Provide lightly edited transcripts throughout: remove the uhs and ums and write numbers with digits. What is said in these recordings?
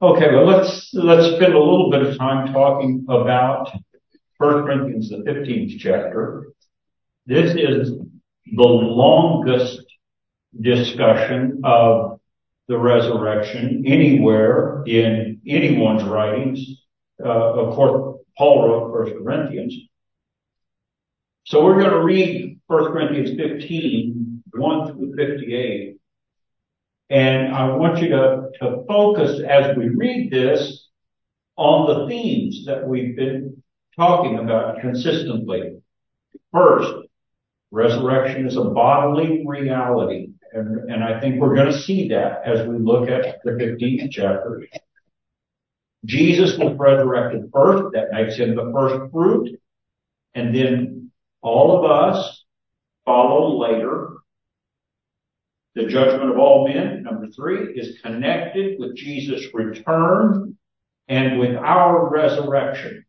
Okay, well, let's spend a little bit of time talking about 1 Corinthians, the 15th chapter. This is the longest discussion of the resurrection anywhere in anyone's writings. Of course, Paul wrote 1 Corinthians. So we're going to read 1 Corinthians 15, 1 through 58. And I want you to focus as we read this on the themes that we've been talking about consistently. First, resurrection is a bodily reality. And I think we're going to see that as we look at the 15th chapter. Jesus was resurrected first. That makes him the first fruit. And then all of us follow later. The judgment of all men, number 3, is connected with Jesus' return and with our resurrection.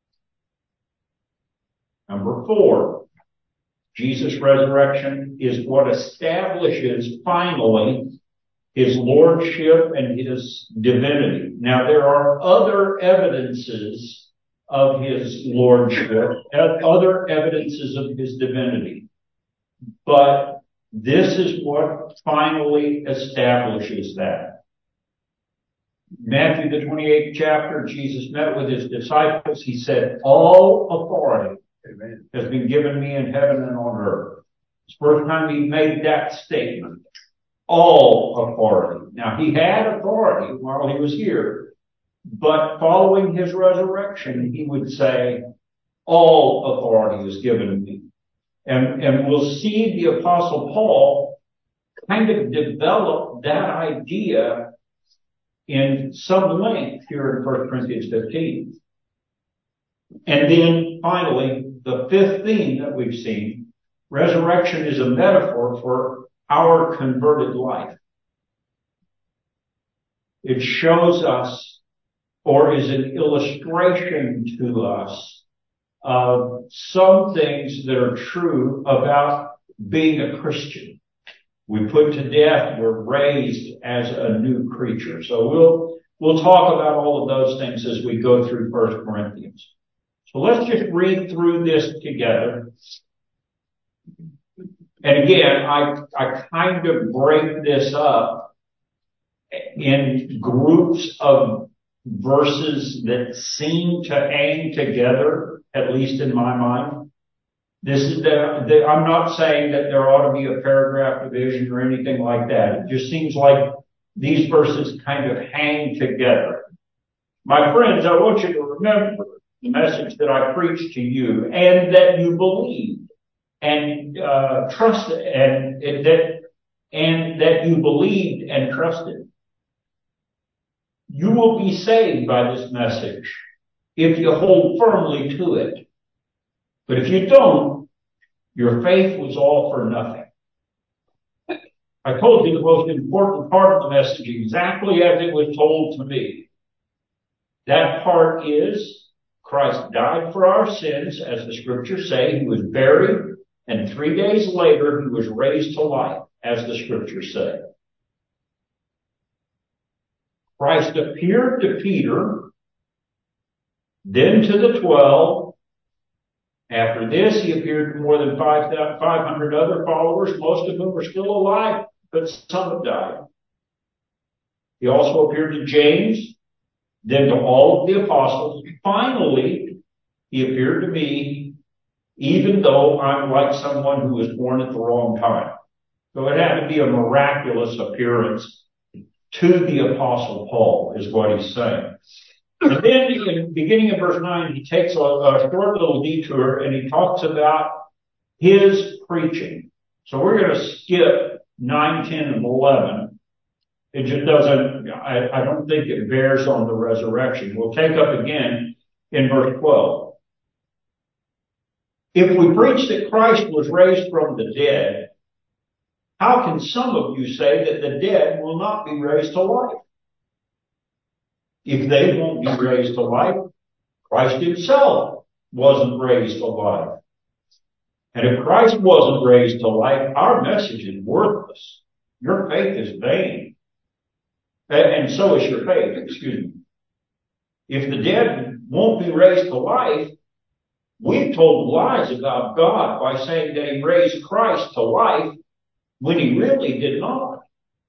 Number 4, Jesus' resurrection is what establishes finally his lordship and his divinity. Now, there are other evidences of his lordship, other evidences of his divinity, but this is what finally establishes that. Matthew, the 28th chapter, Jesus met with his disciples. He said, all authority has been given me in heaven and on earth. It's the first time he made that statement. All authority. Now, he had authority while he was here, but following his resurrection, he would say, all authority is given to me. And we'll see the Apostle Paul kind of develop that idea in some length here in 1 Corinthians 15. And then finally, the 5th theme that we've seen, resurrection is a metaphor for our converted life. It shows us, or is an illustration to us, of some things that are true about being a Christian. We put to death, we're raised as a new creature. So we'll talk about all of those things as we go through 1 Corinthians. So let's just read through this together. And again, I kind of break this up in groups of verses that seem to hang together, at least in my mind. This is I'm not saying that there ought to be a paragraph division or anything like that. It just seems like these verses kind of hang together. My friends, I want you to remember the message that I preached to you and that you believed and trusted and that you believed and trusted. You will be saved by this message if you hold firmly to it. But if you don't, your faith was all for nothing. I told you the most important part of the message exactly as it was told to me. That part is Christ died for our sins, as the scriptures say. He was buried, and 3 days later he was raised to life, as the scriptures say. Christ appeared to Peter, then to the 12. After this, he appeared to more than 500 other followers, most of whom are still alive, but some have died. He also appeared to James, then to all of the apostles. Finally, he appeared to me, even though I'm like someone who was born at the wrong time. So it had to be a miraculous appearance to the Apostle Paul, is what he's saying. And then, beginning in verse 9, he takes a short little detour and he talks about his preaching. So we're going to skip 9, 10, and 11. It just doesn't, I don't think it bears on the resurrection. We'll take up again in verse 12. If we preach that Christ was raised from the dead, how can some of you say that the dead will not be raised to life? If they won't be raised to life, Christ himself wasn't raised to life. And if Christ wasn't raised to life, our message is worthless. Your faith is vain. And so is your faith, excuse me. If the dead won't be raised to life, we've told lies about God by saying that he raised Christ to life when he really did not.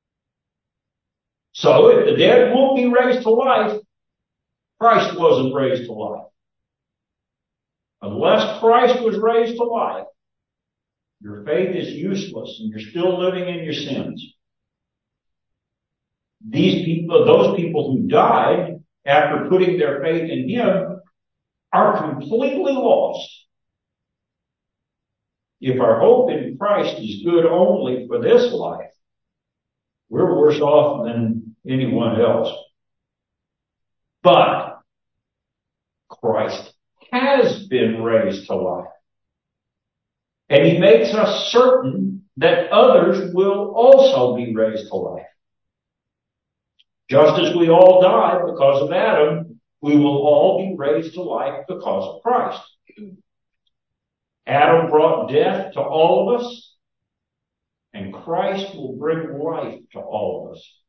So if the dead won't be raised to life, Christ wasn't raised to life. Unless Christ was raised to life, your faith is useless and you're still living in your sins. Those people who died after putting their faith in him are completely lost. If our hope in Christ is good only for this life, we're worse off than anyone else. But Christ has been raised to life. And he makes us certain that others will also be raised to life. Just as we all died because of Adam, we will all be raised to life because of Christ. Adam brought death to all of us, and Christ will bring life to all of us.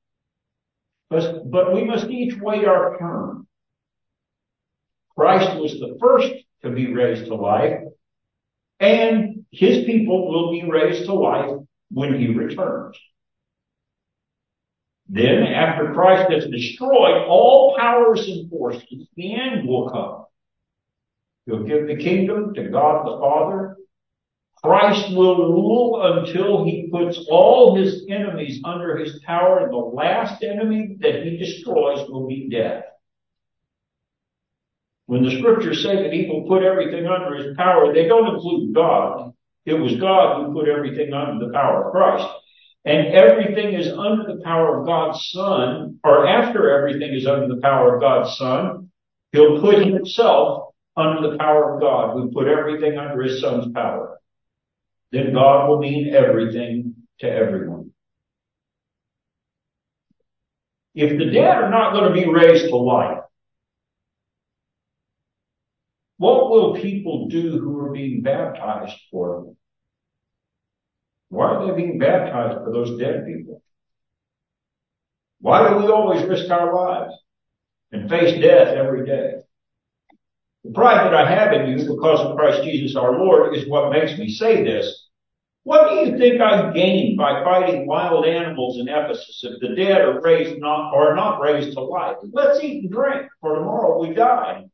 But we must each wait our turn. Christ was the first to be raised to life, and his people will be raised to life when he returns. Then, after Christ has destroyed all powers and forces, the end will come. He'll give the kingdom to God the Father. Christ will rule until he puts all his enemies under his power, and the last enemy that he destroys will be death. When the scriptures say that he will put everything under his power, they don't include God. It was God who put everything under the power of Christ. And everything is under the power of God's Son, or after everything is under the power of God's Son, he'll put himself under the power of God, who put everything under his Son's power. Then God will mean everything to everyone. If the dead are not going to be raised to life, what will people do who are being baptized for them? Why are they being baptized for those dead people? Why do we always risk our lives and face death every day? The pride that I have in you because of Christ Jesus our Lord is what makes me say this. What do you think I gained by fighting wild animals in Ephesus if the dead are not raised to life? Let's eat and drink, for tomorrow we die.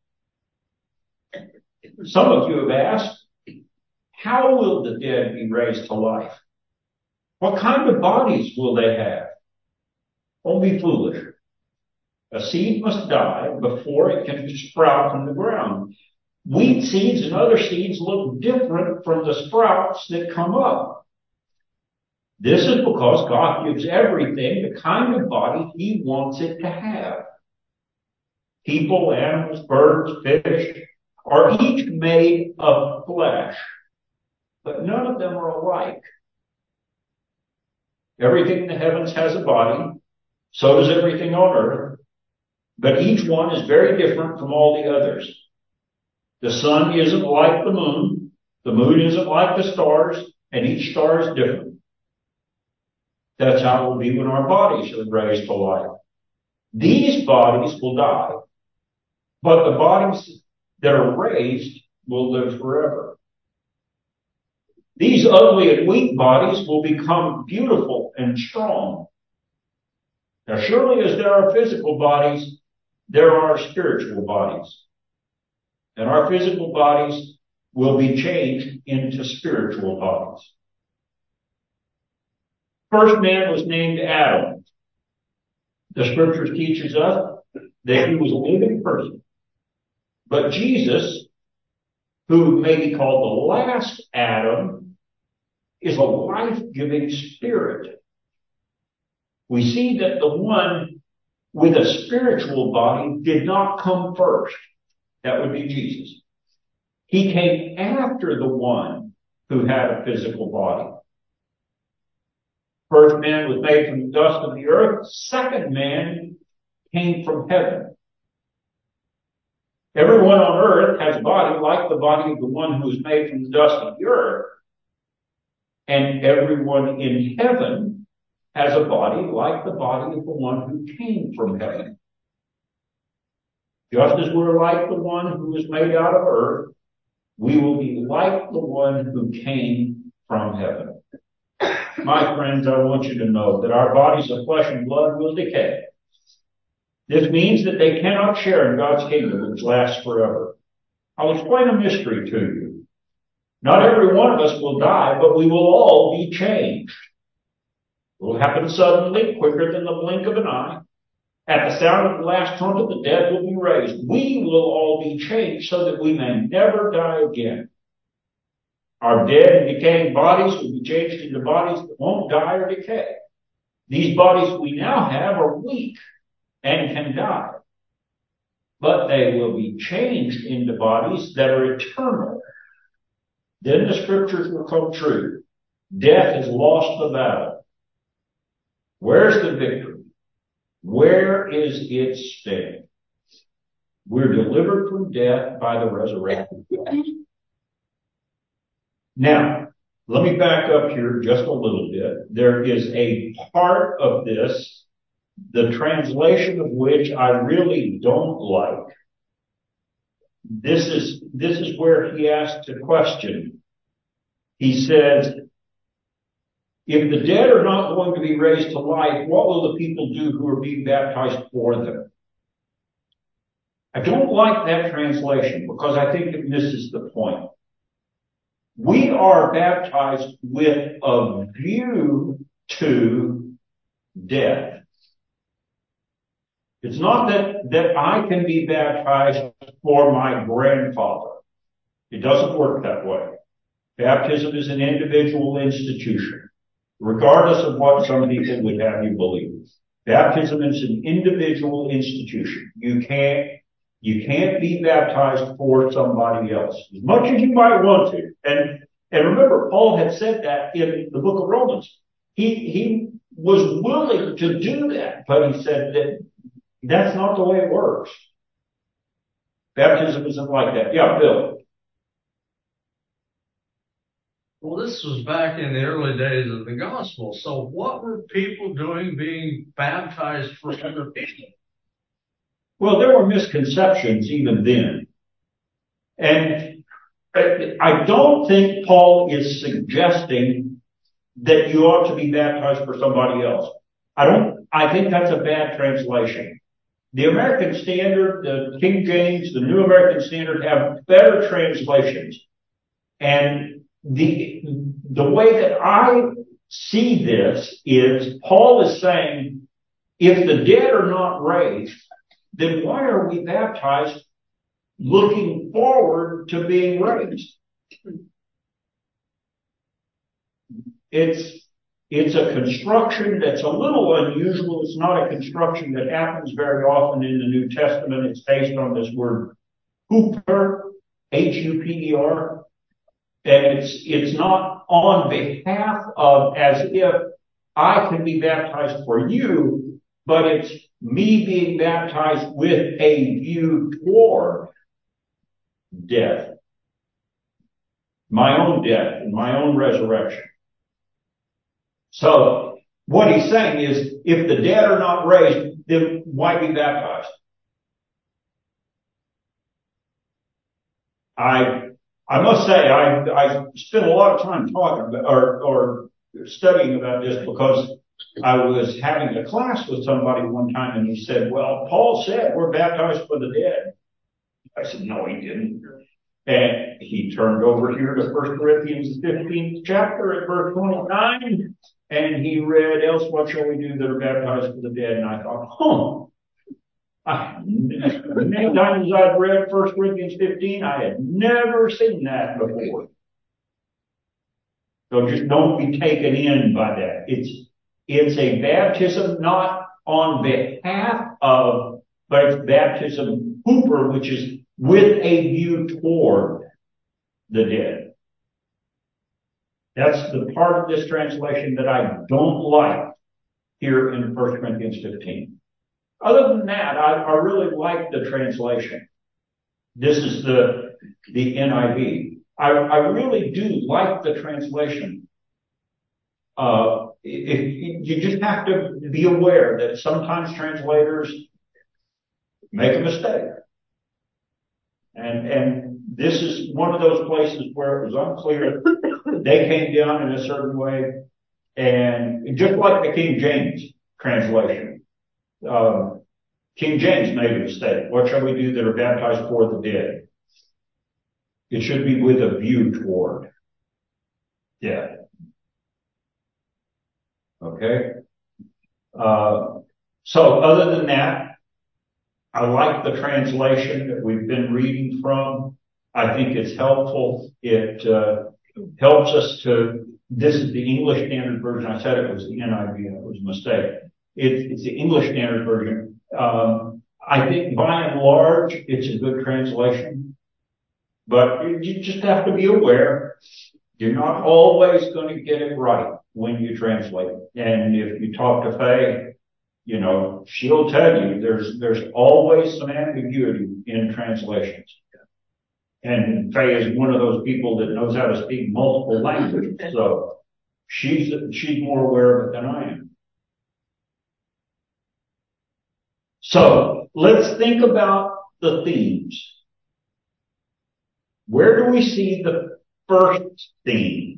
Some of you have asked, how will the dead be raised to life? What kind of bodies will they have? Don't be foolish. A seed must die before it can sprout from the ground. Wheat seeds and other seeds look different from the sprouts that come up. This is because God gives everything the kind of body he wants it to have. People, animals, birds, fish are each made of flesh, but none of them are alike. Everything in the heavens has a body, so does everything on earth, but each one is very different from all the others. The sun isn't like the moon isn't like the stars, and each star is different. That's how it will be when our bodies are raised to life. These bodies will die, but the bodies that are raised will live forever. These ugly and weak bodies will become beautiful and strong. Now, surely as there are physical bodies, there are spiritual bodies. And our physical bodies will be changed into spiritual bodies. First man was named Adam. The scriptures teaches us that he was a living person. But Jesus, who may be called the last Adam, is a life-giving spirit. We see that the one with a spiritual body did not come first. That would be Jesus. He came after the one who had a physical body. First man was made from the dust of the earth. Second man came from heaven. Everyone on earth has a body like the body of the one who was made from the dust of the earth. And everyone in heaven has a body like the body of the one who came from heaven. Just as we're like the one who was made out of earth, we will be like the one who came from heaven. My friends, I want you to know that our bodies of flesh and blood will decay. This means that they cannot share in God's kingdom, which lasts forever. I'll explain a mystery to you. Not every one of us will die, but we will all be changed. It will happen suddenly, quicker than the blink of an eye. At the sound of the last trumpet, the dead will be raised. We will all be changed so that we may never die again. Our dead and decaying bodies will be changed into bodies that won't die or decay. These bodies we now have are weak and can die, but they will be changed into bodies that are eternal. Then the scriptures will come true. Death has lost the battle. Where's the victory? Where is its sting? We're delivered from death by the resurrection of Christ. Now, let me back up here just a little bit. There is a part of this, the translation of which I really don't like. This is where he asks a question. He says, if the dead are not going to be raised to life, what will the people do who are being baptized for them? I don't like that translation because I think it misses the point. We are baptized with a view to death. It's not that I can be baptized for my grandfather. It doesn't work that way. Baptism is an individual institution, regardless of what some people would have you believe. Baptism is an individual institution. You can't be baptized for somebody else, as much as you might want to. And remember, Paul had said that in the book of Romans. He was willing to do that, but he said that that's not the way it works. Baptism isn't like that. Yeah, Bill. Well, this was back in the early days of the gospel. So what were people doing being baptized for other people? Well, there were misconceptions even then. And I don't think Paul is suggesting that you ought to be baptized for somebody else. I think that's a bad translation. The American Standard, the King James, the New American Standard have better translations. And the way that I see this is Paul is saying, if the dead are not raised, then why are we baptized looking forward to being raised? It's a construction that's a little unusual. It's not a construction that happens very often in the New Testament. It's based on this word huper, H-U-P-E-R. And it's not on behalf of as if I can be baptized for you, but it's me being baptized with a view toward death. My own death and my own resurrection. So what he's saying is, if the dead are not raised, then why be baptized? I must say, I spent a lot of time talking about, or studying about this because I was having a class with somebody one time and he said, well, Paul said we're baptized for the dead. I said, no, he didn't. And he turned over here to 1 Corinthians 15th chapter at verse 29, and he read, else what shall we do that are baptized for the dead? And I thought, many times I've read 1 Corinthians 15, I had never seen that before. So just don't be taken in by that. It's a baptism not on behalf of, but it's baptism huper, which is with a view toward the dead. That's the part of this translation that I don't like here in 1 Corinthians 15. Other than that, I really like the translation. This is the NIV. I really do like the translation you just have to be aware that sometimes translators make a mistake. And this is one of those places where it was unclear. They came down in a certain way. And just like the King James translation, King James made a mistake. What shall we do that are baptized for the dead? It should be with a view toward death. Okay? So other than that, I like the translation that we've been reading from. I think it's helpful. It helps us to, this is the English Standard Version. I said it was the NIV. It was a mistake. It's the English Standard Version. I think by and large, it's a good translation. But you just have to be aware. You're not always going to get it right when you translate. And if you talk to Faye, you know, she'll tell you there's always some ambiguity in translations. And Faye is one of those people that knows how to speak multiple languages. So she's more aware of it than I am. So let's think about the themes. Where do we see the first theme?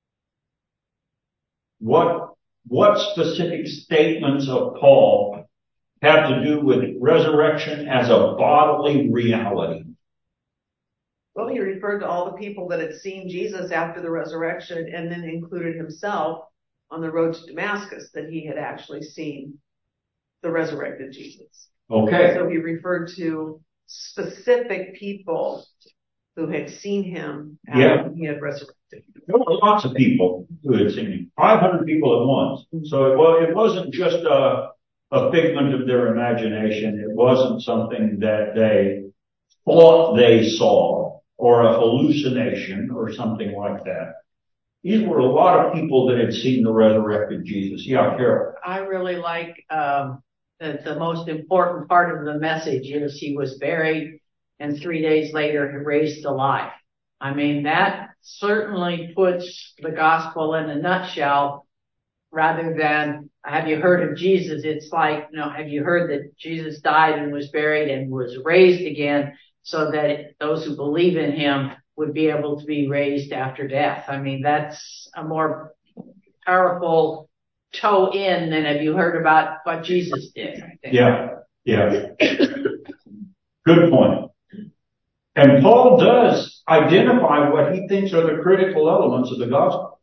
What specific statements of Paul have to do with resurrection as a bodily reality? Well, he referred to all the people that had seen Jesus after the resurrection and then included himself on the road to Damascus, that he had actually seen the resurrected Jesus. Okay. So he referred to specific people who had seen him after he had resurrected. There were lots of people who had seen him. 500 people at once. So it wasn't just a figment of their imagination. It wasn't something that they thought they saw or a hallucination or something like that. These were a lot of people that had seen the resurrected Jesus. Yeah, Carol. I really like that the most important part of the message is he was buried and 3 days later he raised to life. I mean, that certainly puts the gospel in a nutshell. Rather than, have you heard of Jesus? It's like, you know, have you heard that Jesus died and was buried and was raised again so that those who believe in him would be able to be raised after death? I mean, that's a more powerful toe in than have you heard about what Jesus did, I think. Yeah. Good point. And Paul does identify what he thinks are the critical elements of the gospel.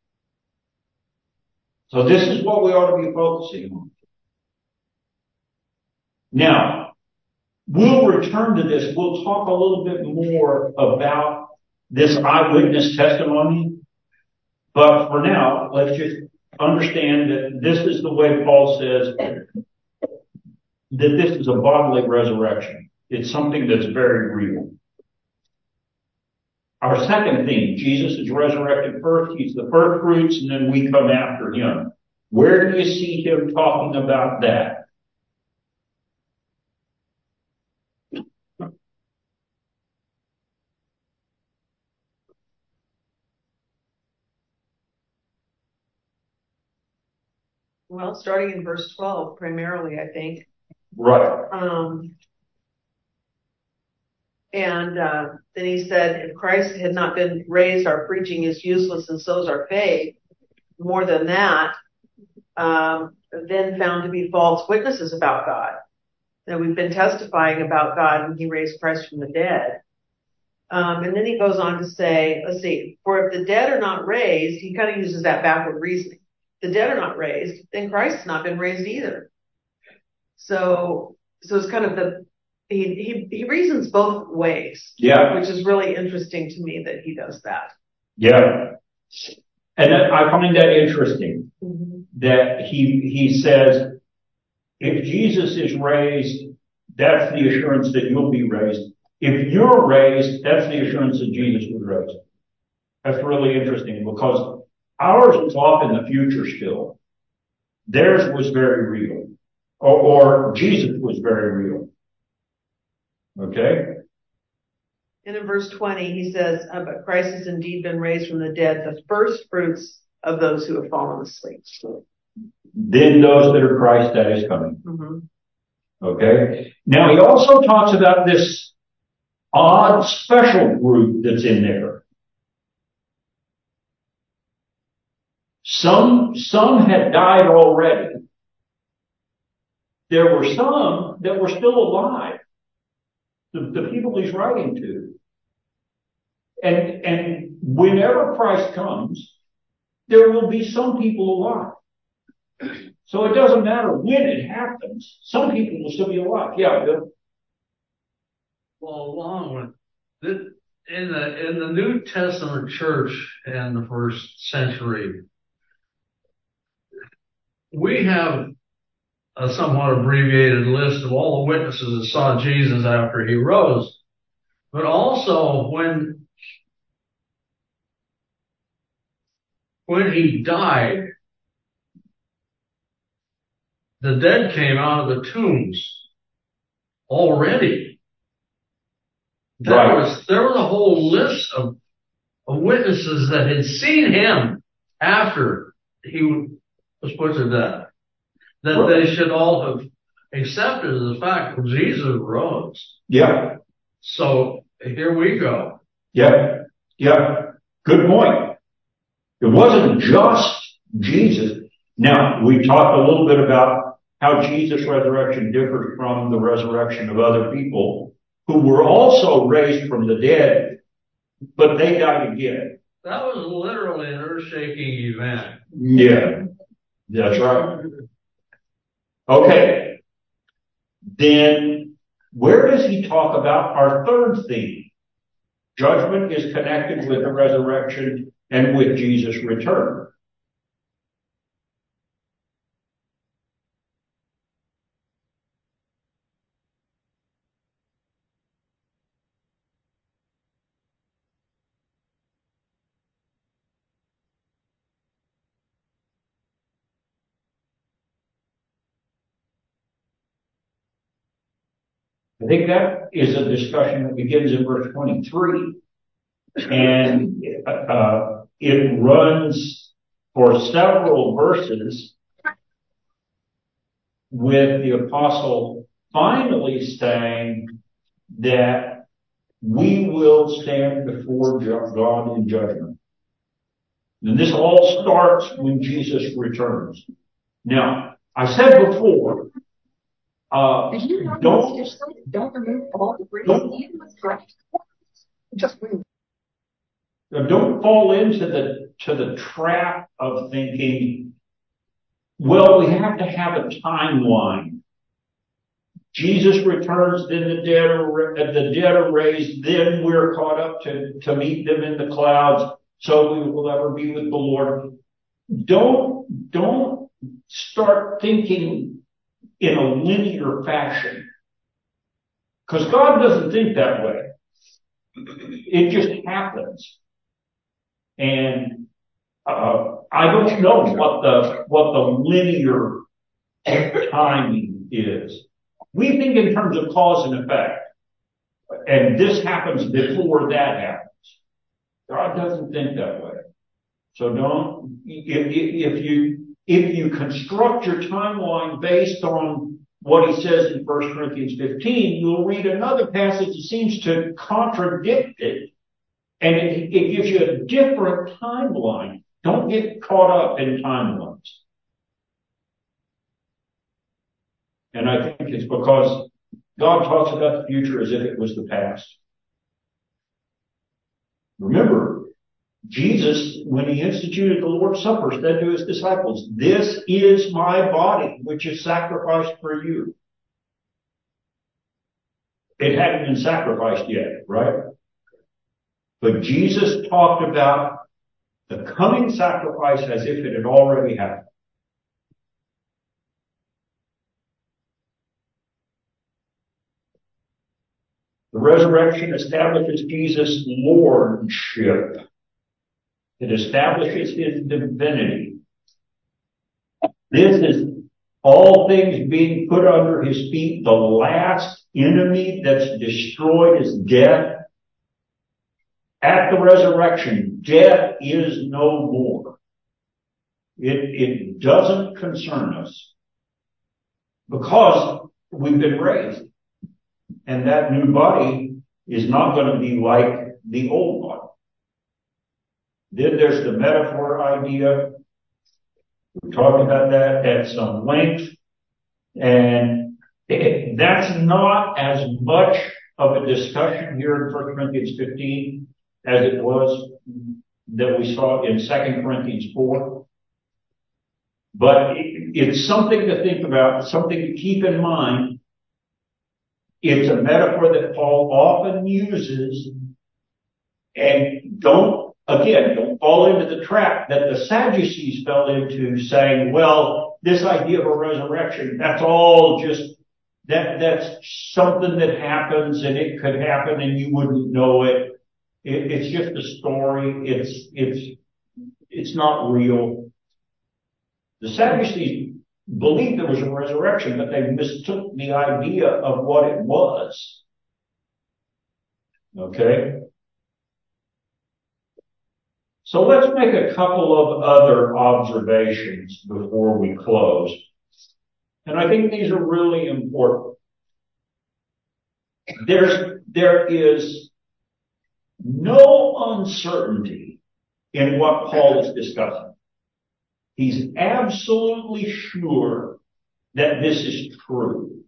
So this is what we ought to be focusing on. Now, we'll return to this. We'll talk a little bit more about this eyewitness testimony. But for now, let's just understand that this is the way Paul says that this is a bodily resurrection. It's something that's very real. Our second theme, Jesus is resurrected first. He's the first fruits, and then we come after him. Where do you see him talking about that? Well, starting in verse 12, primarily, I think. Right. Then he said, if Christ had not been raised, our preaching is useless and so is our faith. More than that, then found to be false witnesses about God. That we've been testifying about God when he raised Christ from the dead. And then he goes on to say, let's see, for if the dead are not raised, he kind of uses that backward reasoning. If the dead are not raised, then Christ has not been raised either. So it's kind of he reasons both ways. Yeah. Which is really interesting to me that he does that. Yeah. And I find that interesting. Mm-hmm. That he says, if Jesus is raised, that's the assurance that you'll be raised. If you're raised, that's the assurance that Jesus was raised. That's really interesting because ours is off in the future still. Theirs was very real. Or Jesus was very real. Okay? And in verse 20, he says, but Christ has indeed been raised from the dead, the first fruits of those who have fallen asleep. Then those that are Christ, that is coming. Mm-hmm. Okay? Now he also talks about this odd special group that's in there. Some had died already. There were some that were still alive. The people he's writing to. And whenever Christ comes, there will be some people alive. So it doesn't matter when it happens. Some people will still be alive. Yeah, Bill. Well, along with this, in the New Testament church in the first century, we have a somewhat abbreviated list of all the witnesses that saw Jesus after he rose. But also when he died, the dead came out of the tombs already. There was a whole list of witnesses that had seen him after he was put to death, that they should all have accepted the fact that Jesus rose. Yeah. So here we go. Yeah. Yeah. Good point. It wasn't just Jesus. Now, we talked a little bit about how Jesus' resurrection differs from the resurrection of other people who were also raised from the dead, but they died again. That was literally an earth-shaking event. Yeah, that's right. Okay. Then, where does he talk about our third theme? Judgment is connected with the resurrection and with Jesus' return. I think that is a discussion that begins in verse 23. And it runs for several verses with the apostle finally saying that we will stand before God in judgment. And this all starts when Jesus returns. Now, I said before, don't remove all the bricks, even with scratch. Just remove. Don't fall into the trap of thinking, well, we have to have a timeline. Jesus returns, then the dead are raised, then we're caught up to meet them in the clouds, so we will ever be with the Lord. Don't start thinking in a linear fashion. Because God doesn't think that way. It just happens. And I don't know what the linear timing is. We think in terms of cause and effect. And this happens before that happens. God doesn't think that way. So don't, if you construct your timeline based on what he says in 1 Corinthians 15, you'll read another passage that seems to contradict it. And it gives you a different timeline. Don't get caught up in timelines. And I think it's because God talks about the future as if it was the past. Remember, Jesus, when he instituted the Lord's Supper, said to his disciples, "This is my body, which is sacrificed for you." It hadn't been sacrificed yet, right? But Jesus talked about the coming sacrifice as if it had already happened. The resurrection establishes Jesus' lordship. It establishes his divinity. This is all things being put under his feet. The last enemy that's destroyed is death. At the resurrection, death is no more. It doesn't concern us because we've been raised. And that new body is not going to be like the old body. Then there's the metaphor idea. We talked about that at some length. And that's not as much of a discussion here in 1 Corinthians 15 as it was that we saw in 2 Corinthians 4. But it's something to think about, something to keep in mind. It's a metaphor that Paul often uses. And don't fall into the trap that the Sadducees fell into, saying, well, this idea of a resurrection, that's all just, that's something that happens and it could happen and you wouldn't know it. It's just a story. It's not real. The Sadducees believed there was a resurrection, but they mistook the idea of what it was. Okay? So let's make a couple of other observations before we close. And I think these are really important. There is no uncertainty in what Paul is discussing. He's absolutely sure that this is true.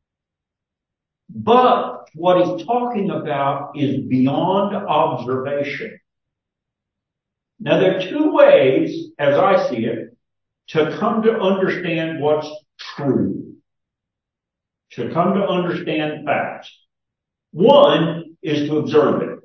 But what he's talking about is beyond observation. Now, there are two ways, as I see it, to come to understand what's true, to come to understand facts. One is to observe it.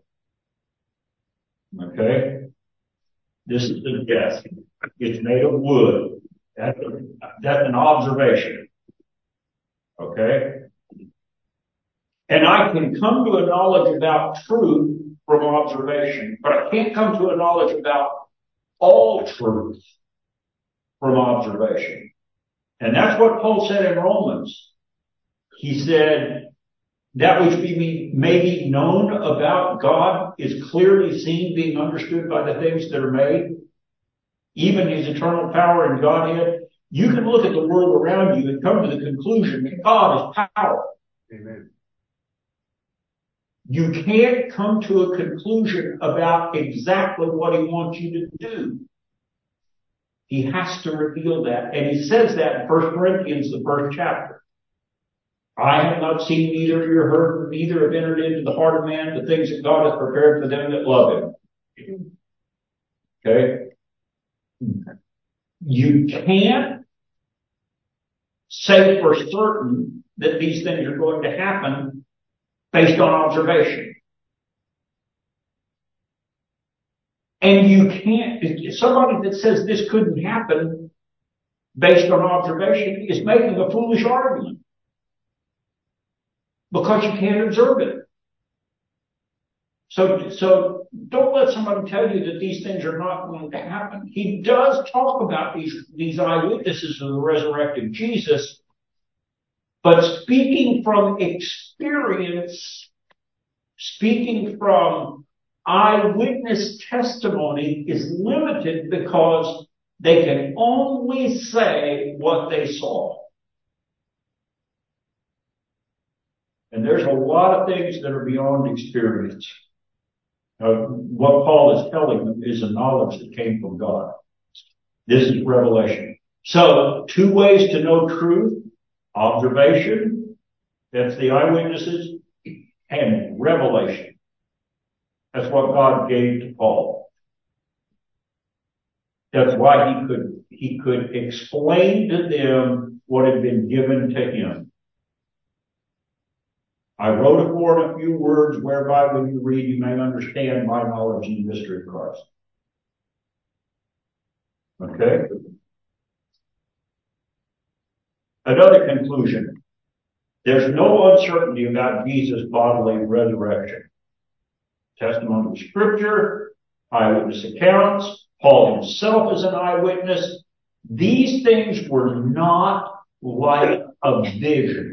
Okay? This is the desk. It's made of wood. That's an observation. Okay? And I can come to a knowledge about truth from observation, but I can't come to a knowledge about all truth from observation. And that's what Paul said in Romans. He said, that which may be known about God is clearly seen, being understood by the things that are made, even his eternal power and Godhead. You can look at the world around you and come to the conclusion that God is power. Amen. You can't come to a conclusion about exactly what he wants you to do. He has to reveal that. And he says that in 1 Corinthians, the first chapter. I have not seen, neither ear heard, neither have entered into the heart of man the things that God has prepared for them that love him. Okay? You can't say for certain that these things are going to happen based on observation. And you can't, somebody that says this couldn't happen based on observation is making a foolish argument. Because you can't observe it. So don't let somebody tell you that these things are not going to happen. He does talk about these eyewitnesses of the resurrected Jesus, but speaking from experience, speaking from eyewitness testimony is limited because they can only say what they saw. And there's a lot of things that are beyond experience. What Paul is telling them is a knowledge that came from God. This is revelation. So, two ways to know truth: observation, that's the eyewitnesses, and revelation. That's what God gave to Paul. That's why he could explain to them what had been given to him. I wrote it more in a few words, whereby when you read, you may understand my knowledge in the mystery of Christ. Okay? Another conclusion. There's no uncertainty about Jesus' bodily resurrection. Testimony of Scripture, eyewitness accounts, Paul himself is an eyewitness. These things were not like a vision.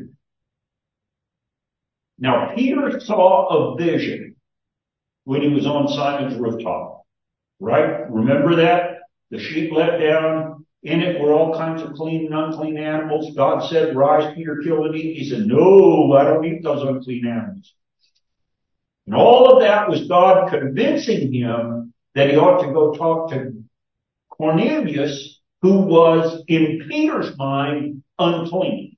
Now, Peter saw a vision when he was on Simon's rooftop, right? Remember that? The sheep let down. In it were all kinds of clean and unclean animals. God said, rise, Peter, kill and eat. He said, no, I don't eat those unclean animals. And all of that was God convincing him that he ought to go talk to Cornelius, who was, in Peter's mind, unclean.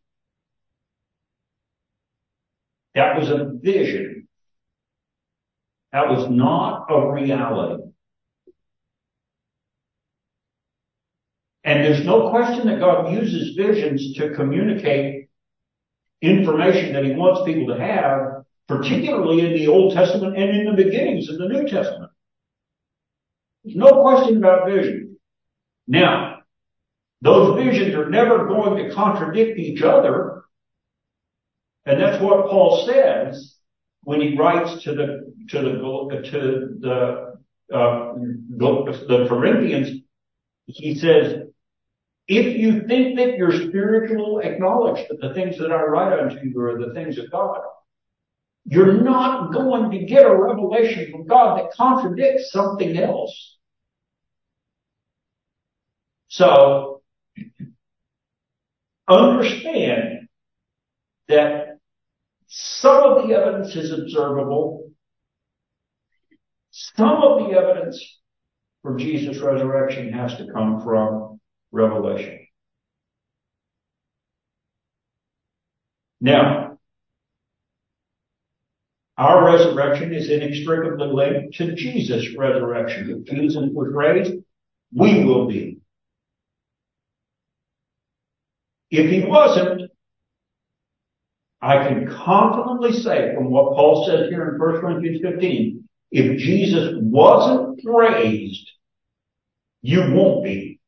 That was a vision. That was not a reality. And there's no question that God uses visions to communicate information that he wants people to have, particularly in the Old Testament and in the beginnings of the New Testament. There's no question about vision. Now, those visions are never going to contradict each other. And that's what Paul says when he writes to the Corinthians. He says, if you think that you're spiritual, acknowledge that the things that I write unto you are the things of God. You're not going to get a revelation from God that contradicts something else. So, understand that some of the evidence is observable. Some of the evidence for Jesus' resurrection has to come from revelation. Now, our resurrection is inextricably linked to Jesus' resurrection. If Jesus was raised, we will be. If he wasn't, I can confidently say from what Paul says here in 1 Corinthians 15, if Jesus wasn't raised, you won't be.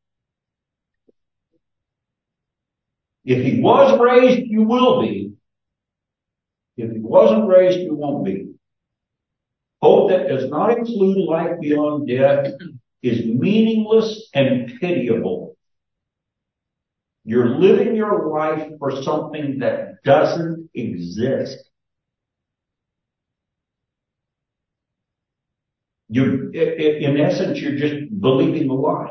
If he was raised, you will be. If he wasn't raised, you won't be. Hope that does not include life beyond death is meaningless and pitiable. You're living your life for something that doesn't exist. In essence, you're just believing a lie.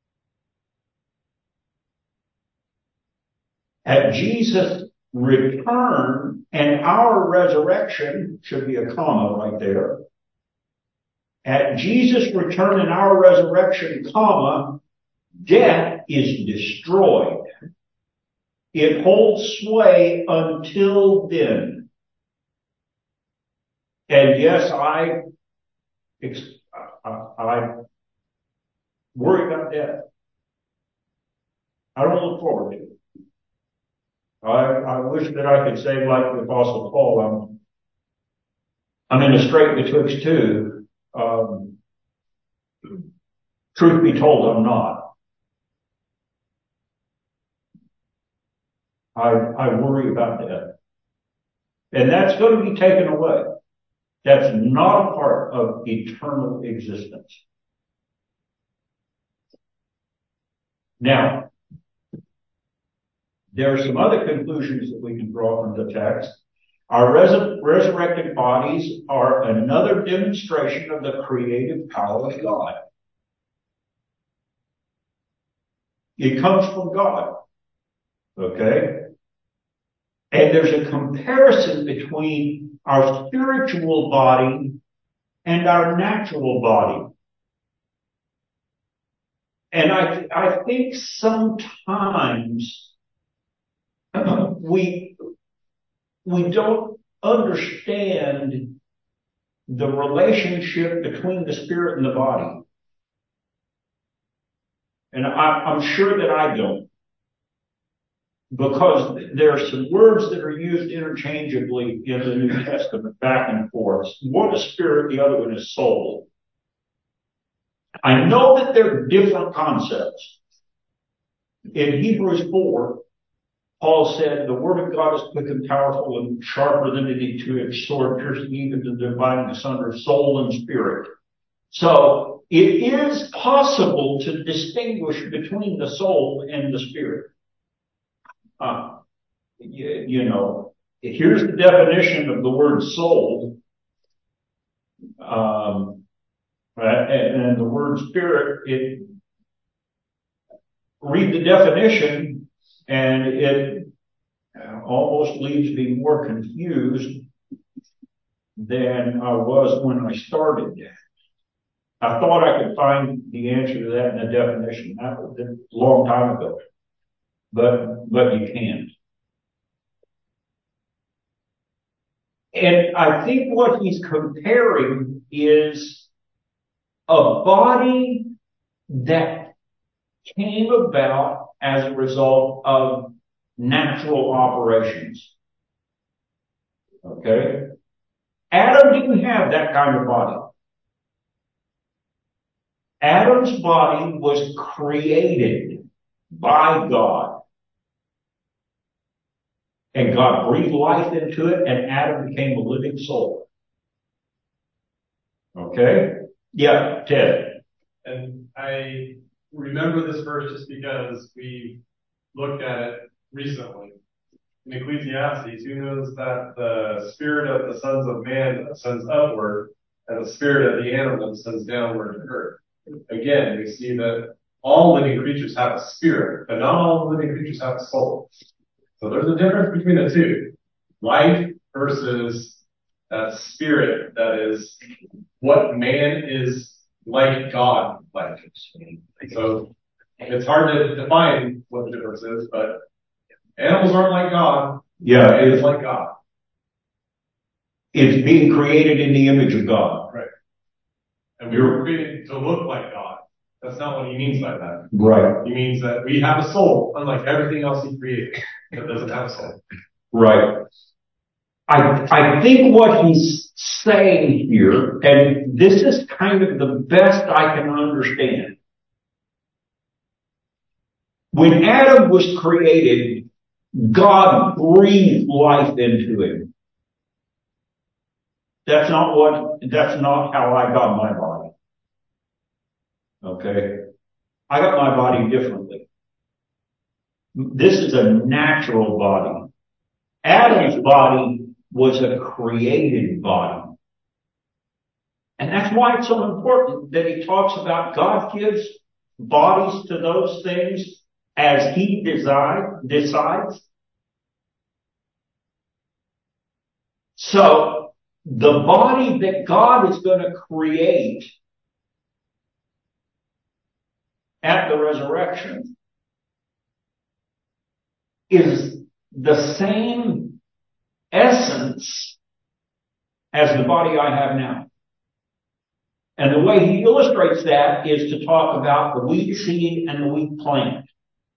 At Jesus' return and our resurrection, should be a comma right there. At Jesus' return and our resurrection, comma, death is destroyed. It holds sway until then. And yes, I worry about death. I don't look forward to it. I wish that I could say like the Apostle Paul, I'm in a strait betwixt two. Truth be told, I'm not. I worry about death. And that's going to be taken away. That's not a part of eternal existence. Now, there are some other conclusions that we can draw from the text. Our resurrected bodies are another demonstration of the creative power of God. It comes from God. Okay? And there's a comparison between our spiritual body and our natural body. And I think sometimes we don't understand the relationship between the spirit and the body. And I'm sure that I don't. Because there are some words that are used interchangeably in the New Testament, back and forth. One is spirit, the other one is soul. I know that they're different concepts. In Hebrews 4, Paul said, the word of God is quick and powerful and sharper than any two-edged sword, piercing even to dividing asunder soul and spirit. So it is possible to distinguish between the soul and the spirit. Here's the definition of the word soul. And the word spirit, read the definition, and it almost leaves me more confused than I was when I started. I thought I could find the answer to that in the definition. That was a long time ago. But you can't. And I think what he's comparing is a body that came about as a result of natural operations. Okay? Adam didn't have that kind of body. Adam's body was created by God. And God breathed life into it, and Adam became a living soul. Okay? Yeah, Ted. And I remember this verse just because we looked at it recently. In Ecclesiastes, who knows that the spirit of the sons of man ascends upward, and the spirit of the animal ascends downward to earth. Again, we see that all living creatures have a spirit, but not all living creatures have a soul. So there's a difference between the two. Life versus that spirit that is what man is like God like. So it's hard to define what the difference is, but animals aren't like God. Yeah, Man is like God. It's being created in the image of God. Right. And we were created to look like God. That's not what he means by that. Right. He means that we have a soul, unlike everything else he created that doesn't have a soul. Right. I think what he's saying here, and this is kind of the best I can understand. When Adam was created, God breathed life into him. That's not how I got my body. Okay? I got my body differently. This is a natural body. Adam's body was a created body. And that's why it's so important that he talks about God gives bodies to those things as he decides. So the body that God is going to create at the resurrection is the same essence as the body I have now. And the way he illustrates that is to talk about the wheat seed and the wheat plant.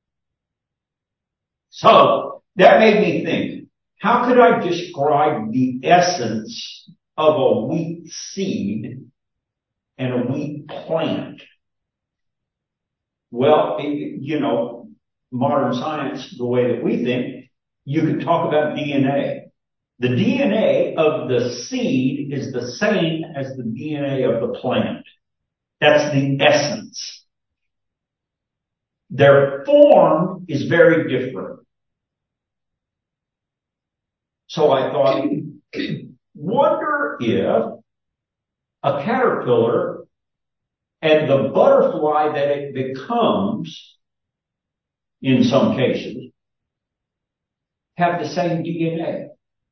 So that made me think, how could I describe the essence of a wheat seed and a wheat plant? Well, modern science, the way that we think, you could talk about DNA. The DNA of the seed is the same as the DNA of the plant. That's the essence. Their form is very different. So I thought, wonder if a caterpillar and the butterfly that it becomes, in some cases, have the same DNA.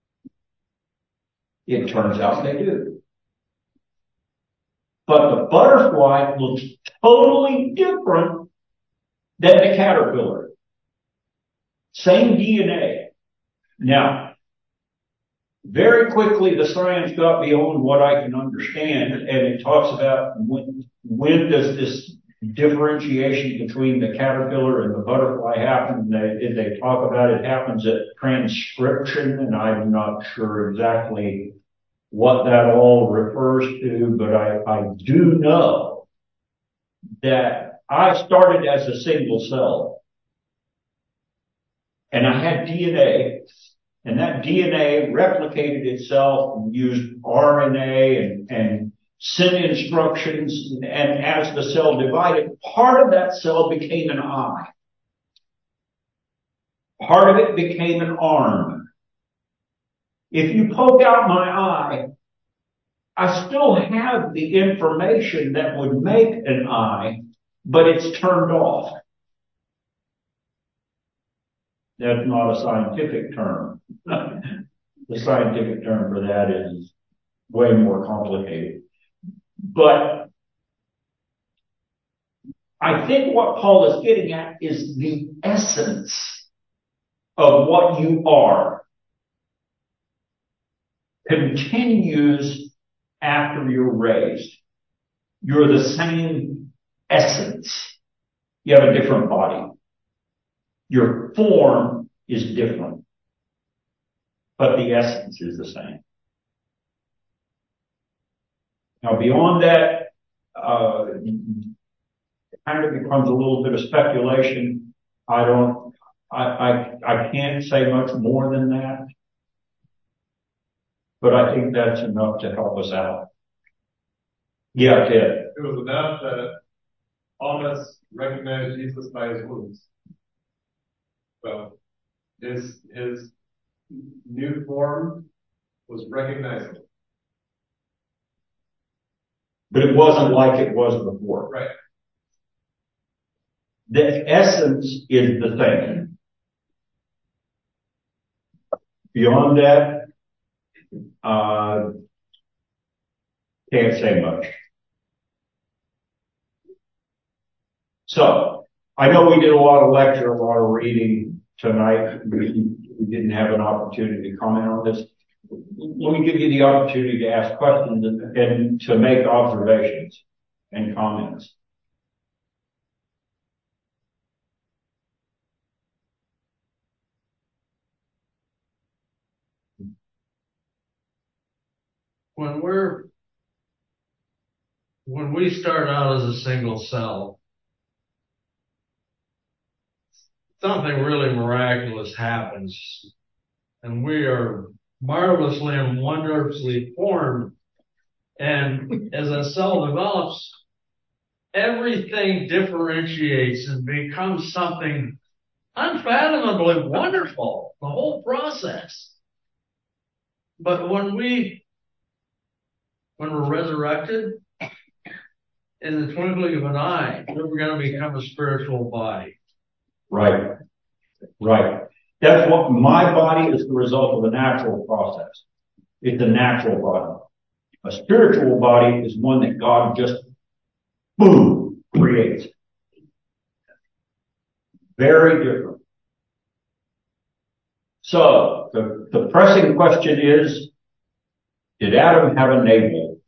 It turns out they do. But the butterfly looks totally different than the caterpillar. Same DNA. Now, very quickly the science got beyond what I can understand, and it talks about when does this differentiation between the caterpillar and the butterfly happen. They talk about it happens at transcription, and I'm not sure exactly what that all refers to, but I do know that I started as a single cell, and I had DNA, and that DNA replicated itself and used RNA and sent instructions, and as the cell divided, part of that cell became an eye. Part of it became an arm. If you poke out my eye, I still have the information that would make an eye, but it's turned off. That's not a scientific term. The scientific term for that is way more complicated. But I think what Paul is getting at is the essence of what you are continues after you're raised. You're the same essence. You have a different body. Your form is different, but the essence is the same. Now, beyond that, it kind of becomes a little bit of speculation. I can't say much more than that, but I think that's enough to help us out. Yeah, Ted. It was enough that all of us recognize Jesus by his wounds. So his new form was recognizable. But it wasn't like it was before. Right. The essence is the same. Beyond that, can't say much. So, I know we did a lot of lecture, a lot of reading tonight. We didn't have an opportunity to comment on this. Let me give you the opportunity to ask questions and to make observations and comments. When we start out as a single cell, something really miraculous happens, and we are marvelously and wonderfully formed. And as a cell develops, everything differentiates and becomes something unfathomably wonderful, the whole process. But when we're resurrected, in the twinkling of an eye, we're going to become a spiritual body. Right. That's what my body is the result of a natural process. It's a natural body. A spiritual body is one that God just, boom, creates. Very different. So, the pressing question is, did Adam have a navel?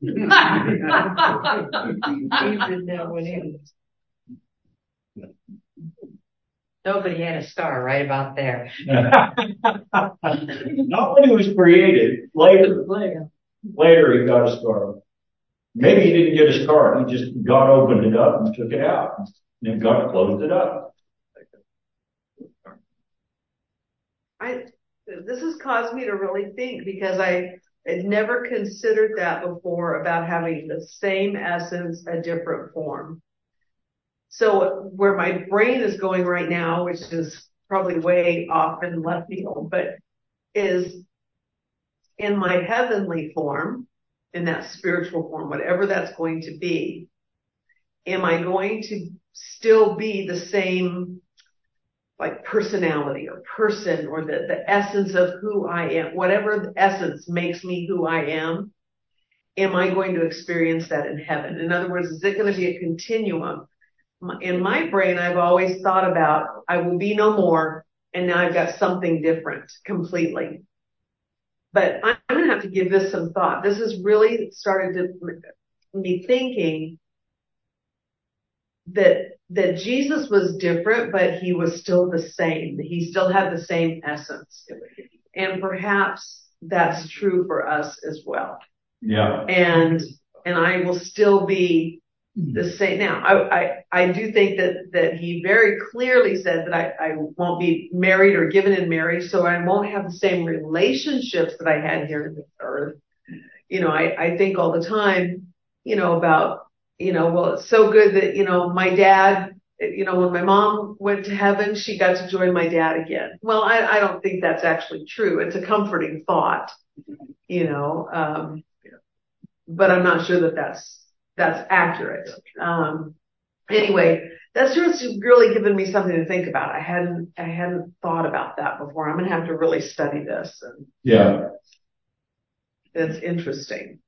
Nobody had a scar right about there. Not when he was created. Later he got a scar. Maybe he didn't get a scar. He just, God opened it up and took it out. And then God closed it up. This has caused me to really think, because I had never considered that before, about having the same essence, a different form. So where my brain is going right now, which is probably way off in left field, but is in my heavenly form, in that spiritual form, whatever that's going to be, am I going to still be the same, like, personality or person, or the essence of who I am, whatever the essence makes me who I am I going to experience that in heaven? In other words, is it going to be a continuum? In my brain, I've always thought about, I will be no more, and now I've got something different completely. But I'm going to have to give this some thought. This has really started to me thinking that Jesus was different, but he was still the same. He still had the same essence. And perhaps that's true for us as well. Yeah. And I will still be the same. Now, I do think that he very clearly said that I won't be married or given in marriage, so I won't have the same relationships that I had here on this earth. I think all the time, about, well, it's so good that, my dad, when my mom went to heaven, she got to join my dad again. Well, I don't think that's actually true. It's a comforting thought, but I'm not sure that that's accurate. Anyway, That's just really given me something to think about. I hadn't thought about that before. I'm going to have to really study this. And Yeah. it's interesting.